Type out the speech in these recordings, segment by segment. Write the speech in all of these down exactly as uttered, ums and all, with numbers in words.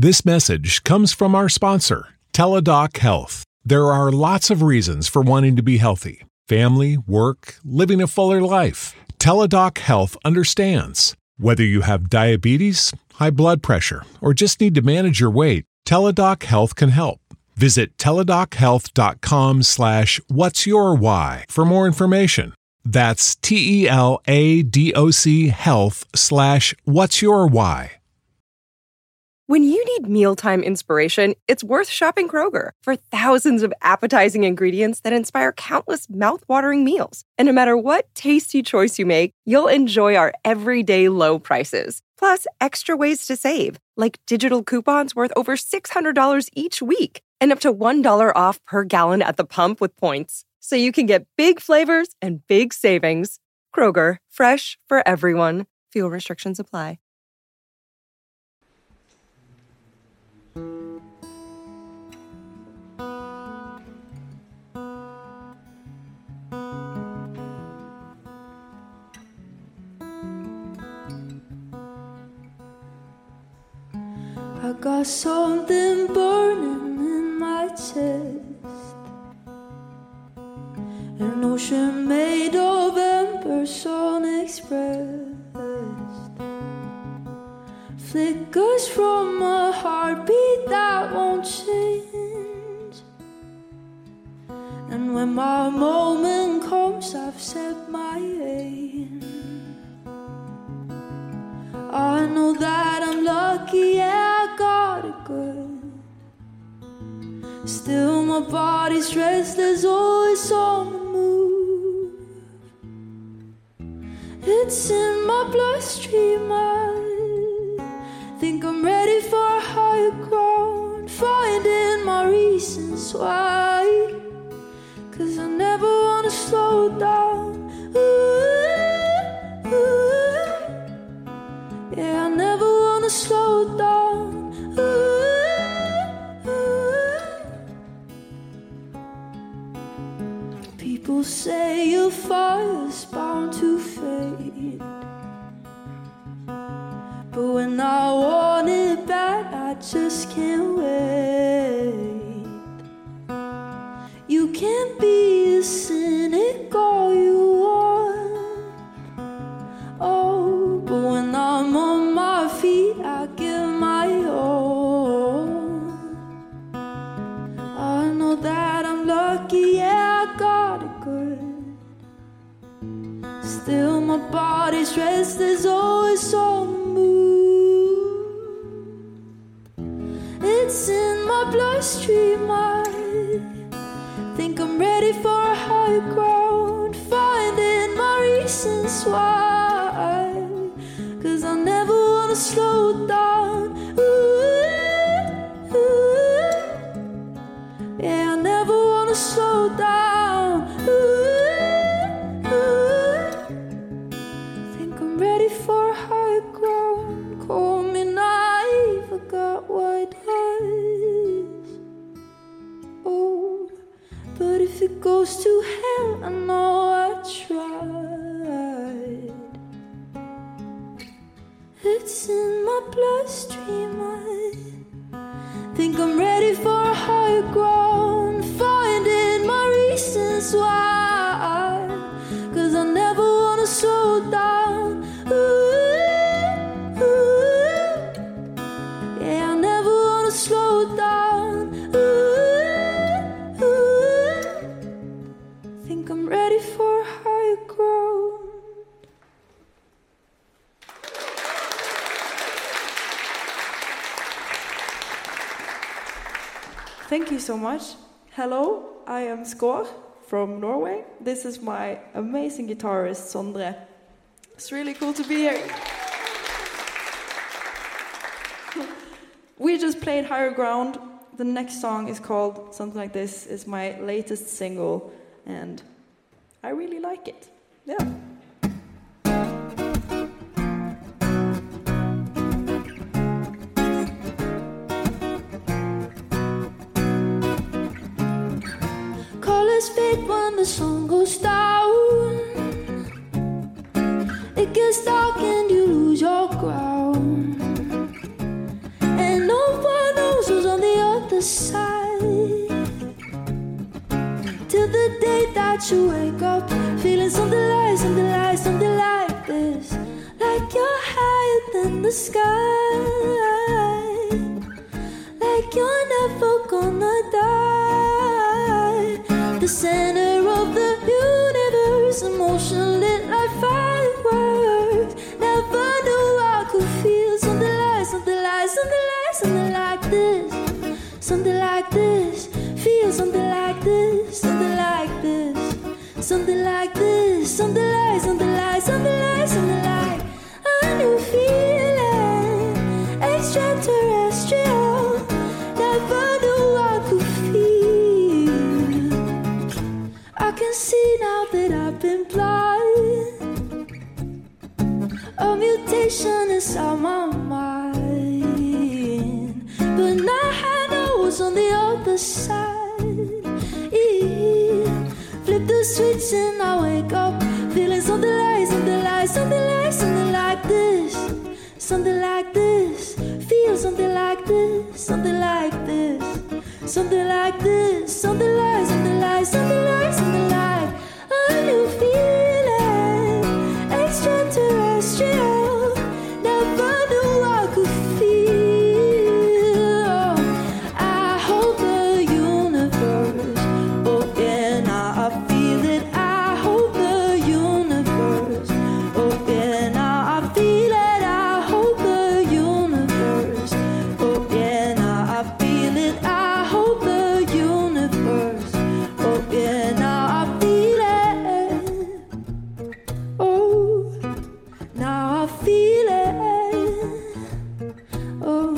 This message comes from our sponsor, Teladoc Health. There are lots of reasons for wanting to be healthy. Family, work, living a fuller life. Teladoc Health understands. Whether you have diabetes, high blood pressure, or just need to manage your weight, Teladoc Health can help. Visit teladochealth.com slash what's your why for more information. That's T-E-L-A-D-O-C health slash what's your why. When you need mealtime inspiration, it's worth shopping Kroger for thousands of appetizing ingredients that inspire countless mouth-watering meals. And no matter what tasty choice you make, you'll enjoy our everyday low prices. Plus, extra ways to save, like digital coupons worth over six hundred dollars each week and up to one dollar off per gallon at the pump with points. So you can get big flavors and big savings. Kroger, fresh for everyone. Fuel restrictions apply. I got something burning in my chest, an ocean made of embers unexpressed, flickers from a heartbeat that won't change. And when my moment comes, I've set my aim. I know that I'm lucky, yeah, I got it good. Still my body's restless, always on the move. It's in my bloodstream, I think I'm ready for a higher ground, finding my reasons why, 'cause I never wanna slow down. Ooh, ooh. Yeah, I never wanna slow down. Ooh, ooh. People say your fire's bound to fade, but when I want it back, I just can't wait. You can't be a cynic all you want, oh, but when I'm on my feet, I give my all. I know that I'm lucky, yeah, I got it good. Still my body's restless, always on the move. It's in my bloodstream, I think I'm ready for a higher ground, finding my reasons why, 'cause I never wanna slow down. Ooh, ooh. Yeah, I never wanna slow down. Ooh, ooh. Think I'm ready for a higher ground. Call me naive, I got white eyes. Oh, but if it goes to hell, I know I tried. It's in my bloodstream, I think I'm ready for a higher ground, finding my reasons why, 'cause I never wanna slow down. Ooh, ooh. Yeah, I never wanna slow down. Ooh, ooh. Think I'm ready for a higher ground. Thank you so much. Hello, I am Skår from Norway. This is my amazing guitarist, Sondre. It's really cool to be here. We just played Higher Ground. The next song is called something like this. It's my latest single, and I really like it. Yeah. Colors fade when the sun goes down. It gets dark and you lose your ground, and no one side. Till the day that you wake up, feeling something like, something like, something like this. Like you're higher than the sky, like you're never gonna die. The center of the universe, emotion lit like fireworks. Never knew I could feel something like, something like, something like, something like this. Something like this, feel something like this, something like this, something like this, something like, something like, something like, something like a new feeling, extraterrestrial. Never knew I could feel. I can see now that I've been blind. A mutation inside my mind, but now I know what's on the other side. Yeah. Flip the switch and I wake up, feeling something like, something like, something like, something like this, something like this. Feel something like this, something like this, something like this, something like, something like, something like, something like a new feeling, extraterrestrial. Never knew I could feel. I hold the universe, oh yeah, now I feel it. I hold the universe, oh yeah, now I feel it. I hold the universe, oh yeah, now I feel it. I hold the universe, oh yeah, now I feel it. Oh, now I feel it. Oh,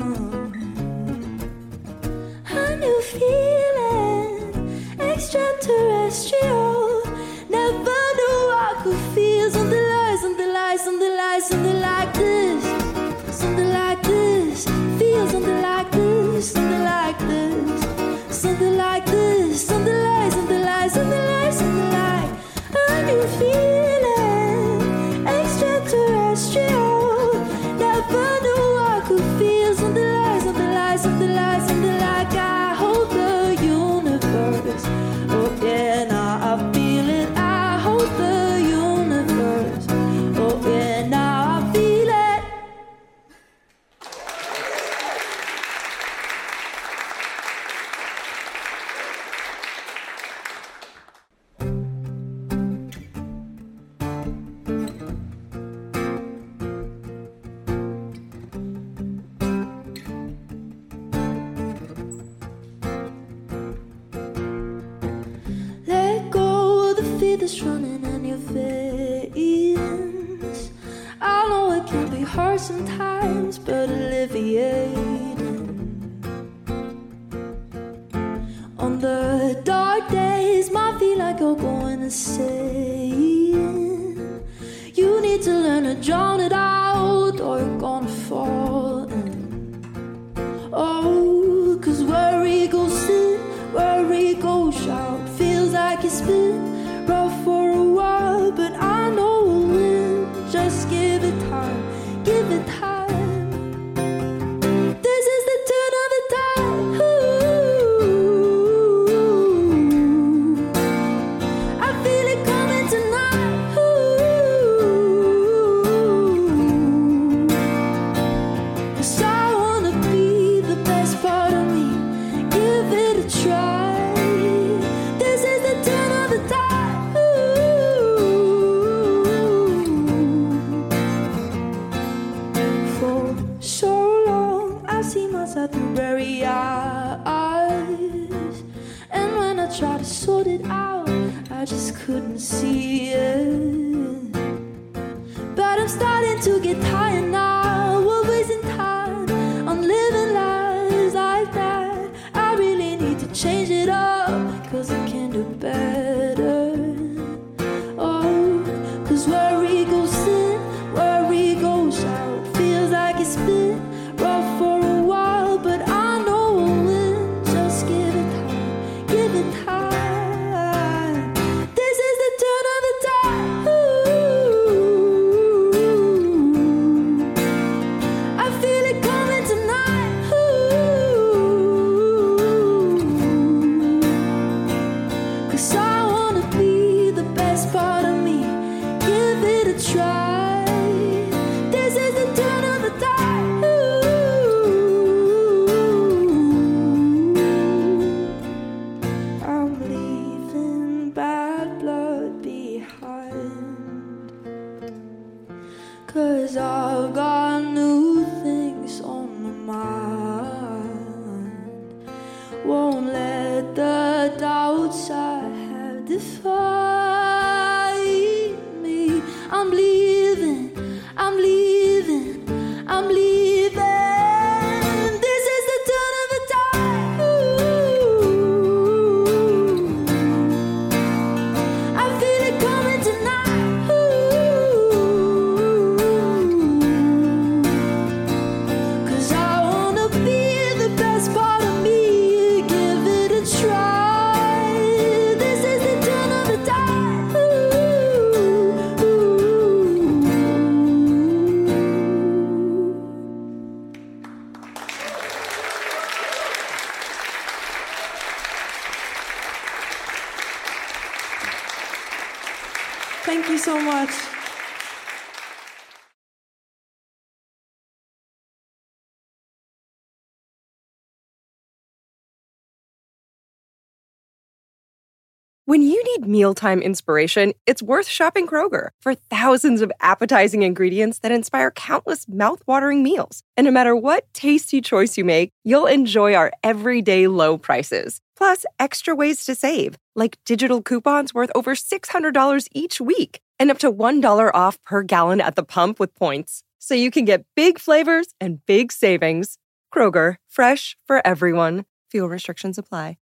a new feeling, extraterrestrial. Never knew I could feel something like, something like, something like, something like this, something like this. Feel something like this, something like this, something like this, something like, something like, something like, something like a new feeling, extraterrestrial. Never knew I could feel something like, something like, something like, something like I hold the universe, oh yeah, now I feel it. I hold the universe, oh yeah, now I feel it. Let go of the fear that's running in your veins. I know it can be hard sometimes, but alleviating. On the dark days, might feel like you're going insane. You need to learn to drown it out, or you're gonna fall in. Oh, cause worry goes in, worry goes out. Feels like it's been rough for a while, but I know we'll win. Just give it time, give it time. This is the turn of the tide. Ooh, I feel it coming tonight. Ooh, 'cause I wanna be the best part of me. Give it a try. This is the turn of the tide. Ooh. For so long I've seen myself through blurry eyes, and when I tried to sort it out, I just couldn't see it. But I'm starting to get tired now of wasting time on living lives like that. I really need to change it up, 'cause I can do better. Oh, 'cause worry goes in, worry goes out. Feels like it's been rough for a while, but I know we'll win. Just give it time, give it time. This is the turn of the tide. Ooh. find me. I'm leaving, I'm leaving, I'm leaving. This is the turn of the tide. Ooh, I feel it coming tonight. Ooh, 'cause I wanna be the best part of me. Give it a try. This is the turn of the tide. Ooh, ooh. Thank you so much. When you need mealtime inspiration, it's worth shopping Kroger for thousands of appetizing ingredients that inspire countless mouth-watering meals. And no matter what tasty choice you make, you'll enjoy our everyday low prices. Plus, extra ways to save, like digital coupons worth over six hundred dollars each week and up to one dollar off per gallon at the pump with points. So you can get big flavors and big savings. Kroger, fresh for everyone. Fuel restrictions apply.